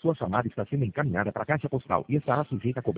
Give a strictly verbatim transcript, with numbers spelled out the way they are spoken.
Sua chamada está sendo encaminhada para a caixa postal e estará sujeita a cobrança.